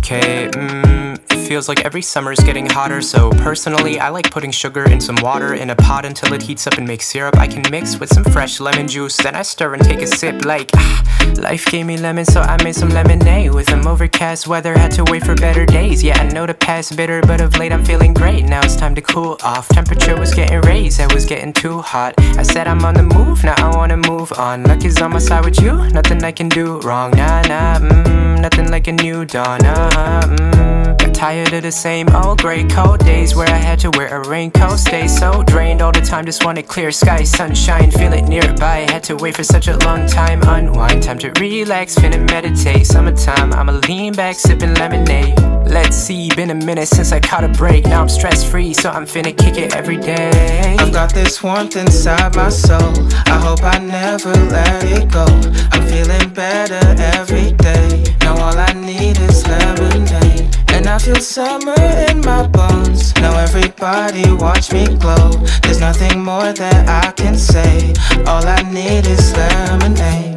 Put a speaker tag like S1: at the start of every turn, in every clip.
S1: Okay, it feels like every summer's getting hotter. So personally, I like putting sugar in some water in a pot until it heats up and makes syrup I can mix with some fresh lemon juice. Then I stir and take a sip like, life gave me lemons, so I made some lemonade. With some overcast weather, had to wait for better days. Yeah, I know the past bitter, but of late I'm feeling great. Now it's time to cool off. Temperature was getting raised, I was getting too hot. I said I'm on the move, now I wanna move on. Luck is on my side with you, nothing I can do wrong. Nothing like a new dawn. Got tired of the same old gray cold days where I had to wear a raincoat. Stay so drained all the time, just wanted clear sky, sunshine, feel it nearby. Had to wait for such a long time, unwind, time to relax, finna meditate. Summertime, I'ma lean back, sipping lemonade. Let's see, been a minute since I caught a break. Now I'm stress free, so I'm finna kick it every day.
S2: I've got this warmth inside my soul, I hope I never let it go. I'm feeling better every day, now all I need is lemonade. And I feel summer in my bones, now everybody watch me glow. There's nothing more that I can say, all I need is lemonade.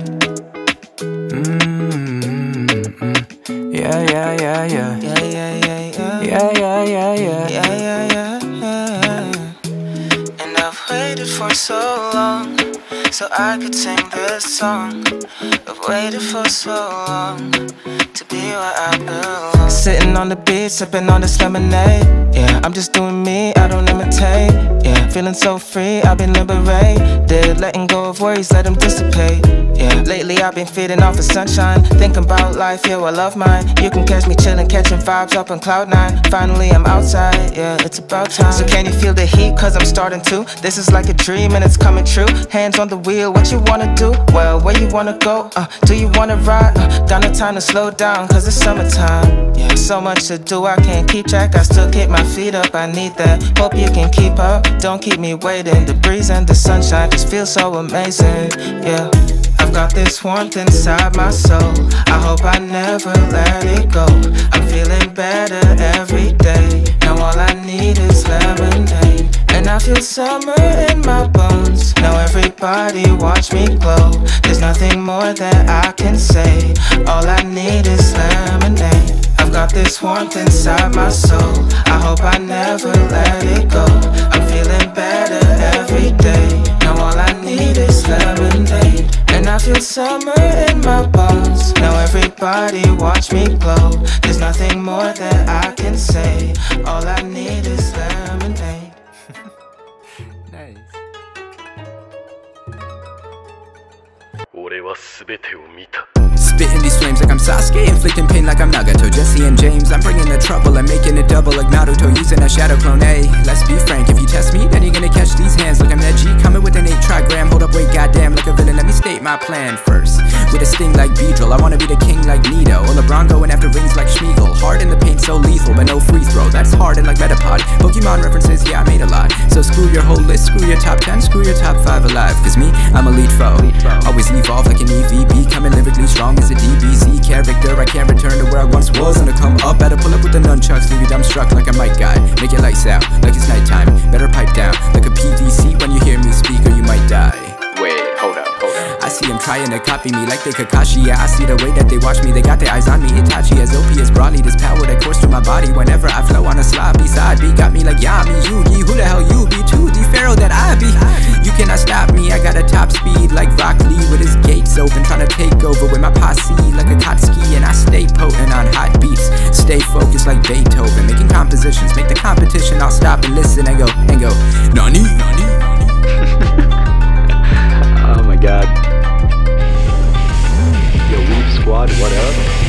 S1: Yeah, yeah, yeah, yeah.
S2: Yeah, yeah, yeah, yeah.
S1: Yeah, yeah, yeah, yeah.
S2: Yeah, yeah, yeah, yeah. And I've waited for so long, so I could sing this song. I've waited for so long to be where I belong. Sitting on the beach, sipping on this lemonade. Yeah, I'm just doing me, I don't imitate. Yeah, feeling so free, I've been liberated. Letting go of worries, let them dissipate. Yeah, lately I've been feeding off the sunshine, thinking about life, yeah, I love mine. You can catch me chilling, catching vibes up on cloud nine. Finally I'm outside, yeah, it's about time. So can you feel the heat, cause I'm starting to. This is like a dream and it's coming true. Hands on the wheel, what you wanna do? Well, where you wanna go? Do you wanna ride? Got no time to slow down, cause it's summertime. Yeah, so much to do, I can't keep track. I still keep my feet up, I need that. Hope you can keep up, don't keep me waiting. The breeze and the sunshine just feel so amazing, yeah. I've got this warmth inside my soul, I hope I never let it go. I'm feeling better every day, now all I need is lemonade. And I feel summer in my bones, now everybody watch me glow. There's nothing more that I can say, all I need is lemonade. I've got this warmth inside my soul, I hope I never let it go. I'm feeling better every day, now all I need is lemonade. And I feel summer in my bones, now everybody watch me glow. There's nothing more that I can say, all I need is lemonade.
S1: Nice.
S3: 俺は全てを見た
S4: Spitting these flames like I'm Sasuke, inflicting pain like I'm Nagato. Jesse and James, I'm bringing the trouble and making it double like Naruto, using a shadow clone. Hey, let's be frank, if you test me, then you're gonna catch these hands like I'm Neji. Coming with an 8 trigram, hold up, wait, goddamn, like a villain. Let me state my plan first. With a sting like Beedrill, I wanna be the king like Nito. Or LeBron going after rings like Schmeagol. Hard in the paint, so lethal, but no free throw. That's hard and like Metapod. Pokemon references, yeah, I made a lot. So screw your whole list, screw your top 10, screw your top 5 alive. Cause me, I'm a lead foe. Always evolve like an EVP, coming lyrically strong as a DBZ character. I can't return to where I once was. Gonna come up, better pull up with the nunchucks, leave you dumbstruck like a mic guy. Make your lights out like it's nighttime. Better pipe down like a PVC when you hear me speak, or you might die.
S3: Wait, hold up.
S4: I see them trying to copy me like they Kakashi. Yeah, I see the way that they watch me, they got their eyes on me. Hitachi as OP as broadly, this power that course through my body whenever I flow on a sloppy side beat. Got me like Yami, Yugi, who the hell you be? 2D Pharaoh that I be. You cannot stop me, I got a top speed like Rock Lee with his gates open, trying to take over with my posse like a Kotsky. And I stay potent on hot beats, stay focused like Beethoven, making compositions, make the competition. I'll stop and listen and go, Nani, Nani, Nani.
S3: Oh my god. Yo, Weep Squad, what up?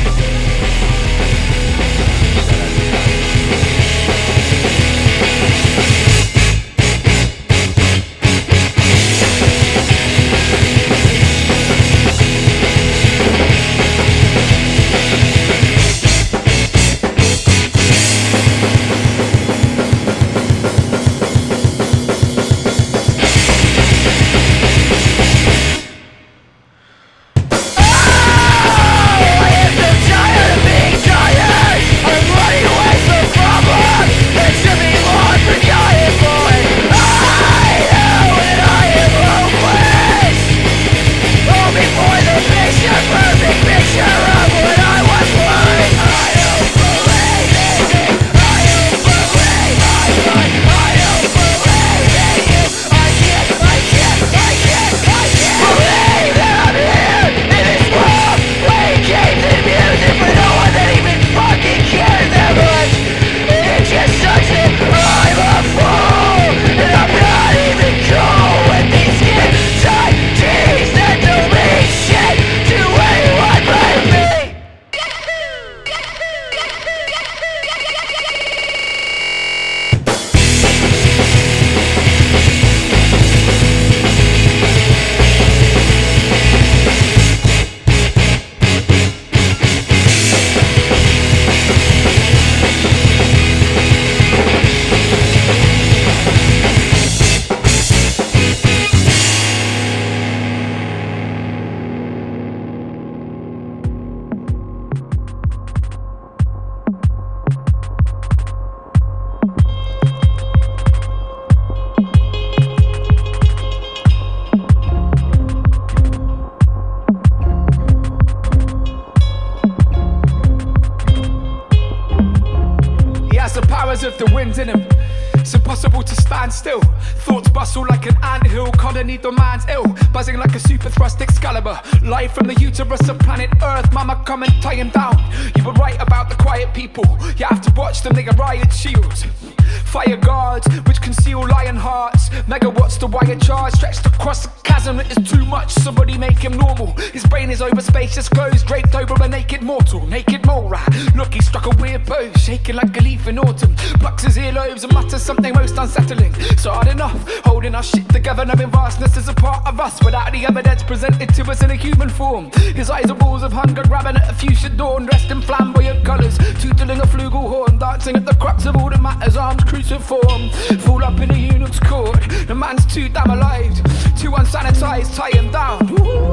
S4: stand still. Thoughts bustle like an anthill, colony demands ill. Buzzing like a super thrust Excalibur. Live from the uterus of planet Earth, mama come and tie him down. You were right about the quiet people, you have to watch them, they are riot shields. Fire guards, which conceal lion hearts. Megawatts the wire charge, stretched across the chasm, it is too much, somebody make him normal. His brain is over spacious clothes, draped over a naked mortal. Naked mole rat, look he struck a weird pose, shaking like a leaf in autumn. Plucks his earlobes and mutters something most unsettling. So hard enough, holding our shit together, knowing vastness is a part of us, without the evidence presented to us in a human form. His eyes are balls of hunger, grabbing at a fuchsia dawn, dressed in flamboyant colours, tootling a flugelhorn, dancing at the crux of all that matters, arms cruciform. Fall up in a eunuch's court, the man's too damn alive, too unsanitized, tie him down.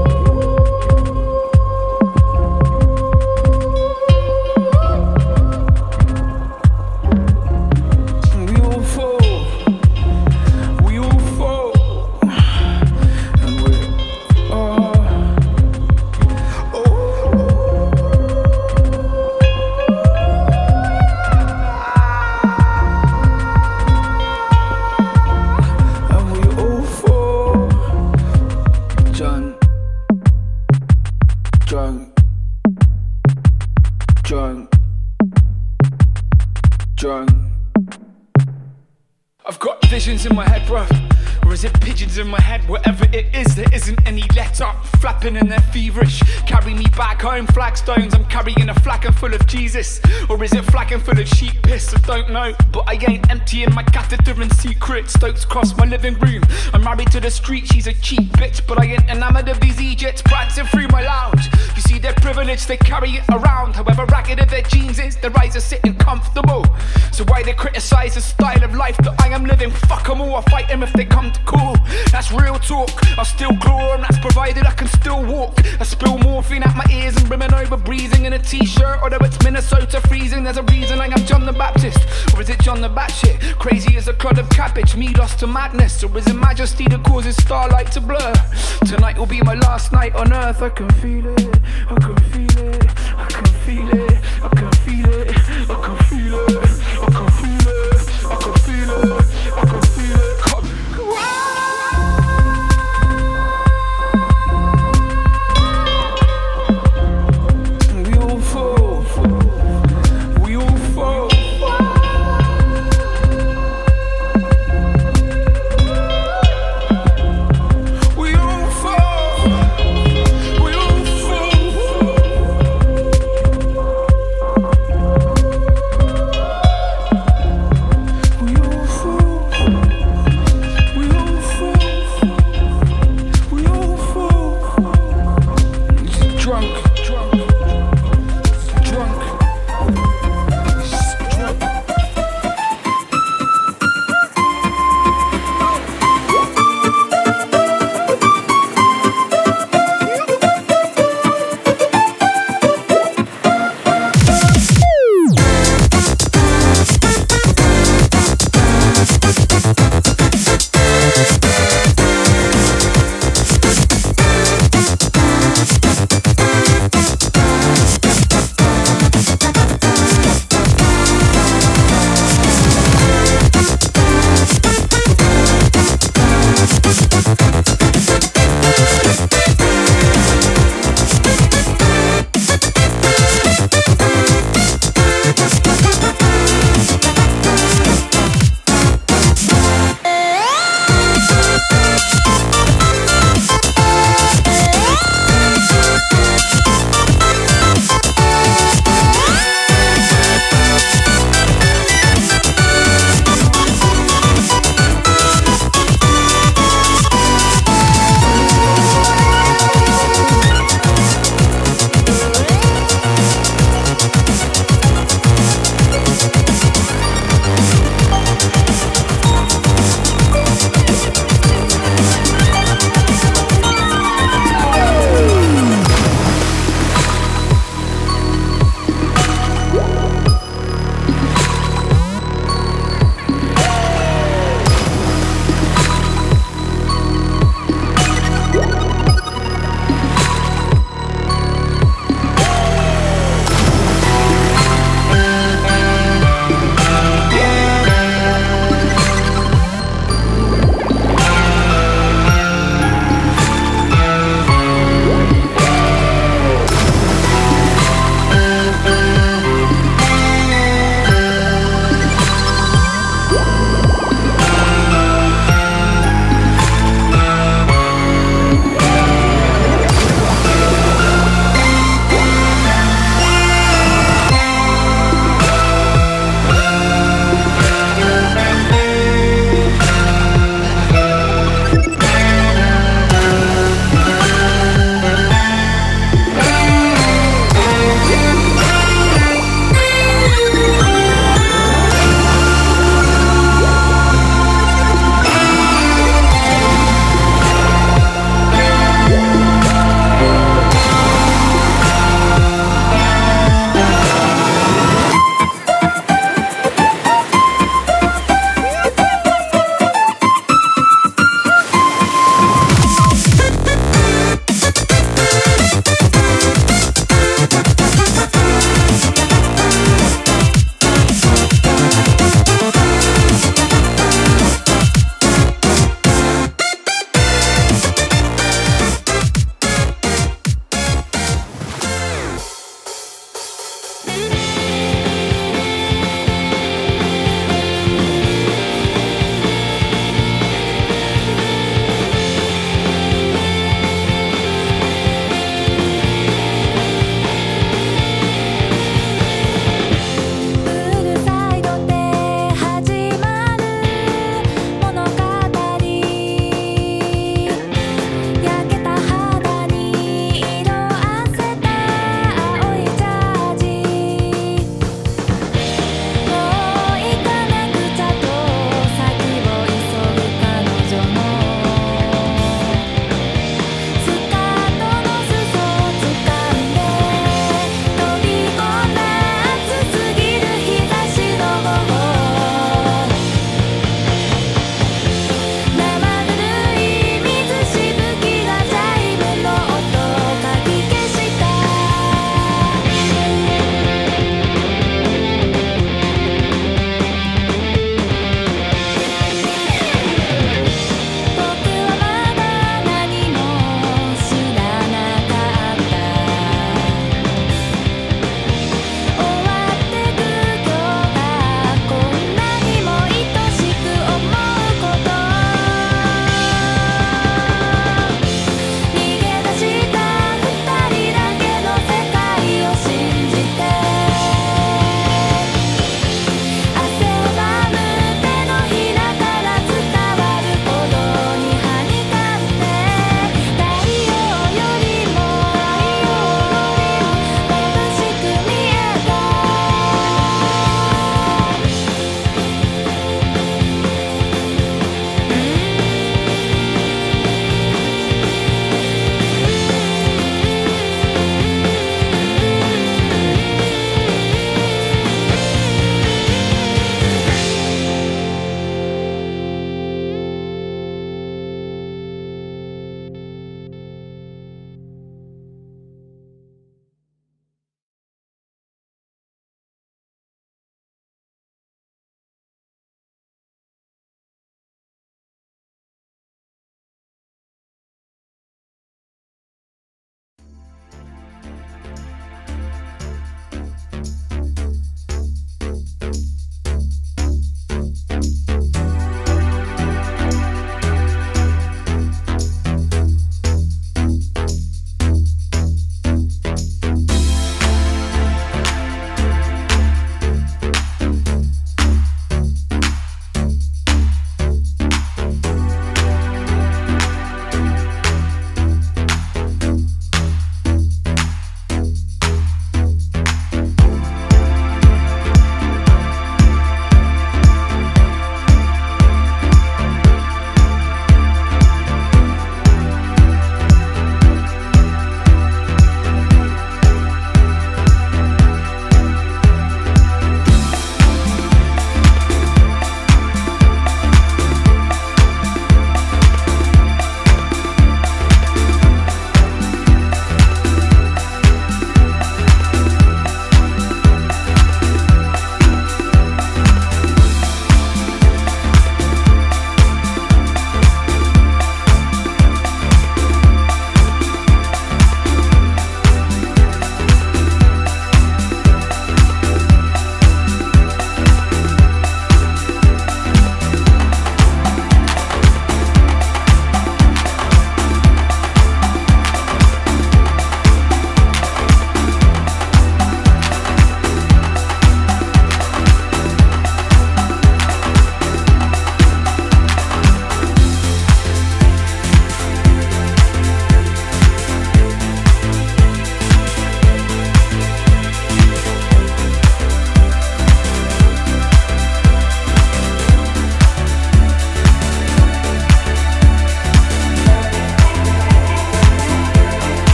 S4: I've got visions in my head, bruv. Or is it pigeons in my head? Whatever it is, there isn't any let up. Flapping and they're feverish. Carry me back home, flagstones. I'm carrying a flagon full of Jesus. Or is it flagon full of sheep piss? I don't know. But I ain't emptying my catheter in secret. Stokes cross my living room. I'm married to the street, she's a cheap bitch. But I ain't enamored of these Egypts prancing through my lounge. You see their privilege, they carry it around. However ragged their jeans is, their eyes are sitting comfortable. So why they criticize the style of life that I am living? Fuck them all, I'll fight them if they come to call. That's real talk, I'll still claw, and that's provided I can still walk. I spill morphine at my ears and brimming over, breathing in a t-shirt. Although it's Minnesota freezing, there's a reason I am John the Baptist. Or is it John the Batshit? Crazy as a clod of cabbage, me lost to madness. Or is it majesty that causes starlight to blur? Tonight will be my last night on earth, I can feel it, I can feel it, I can feel it.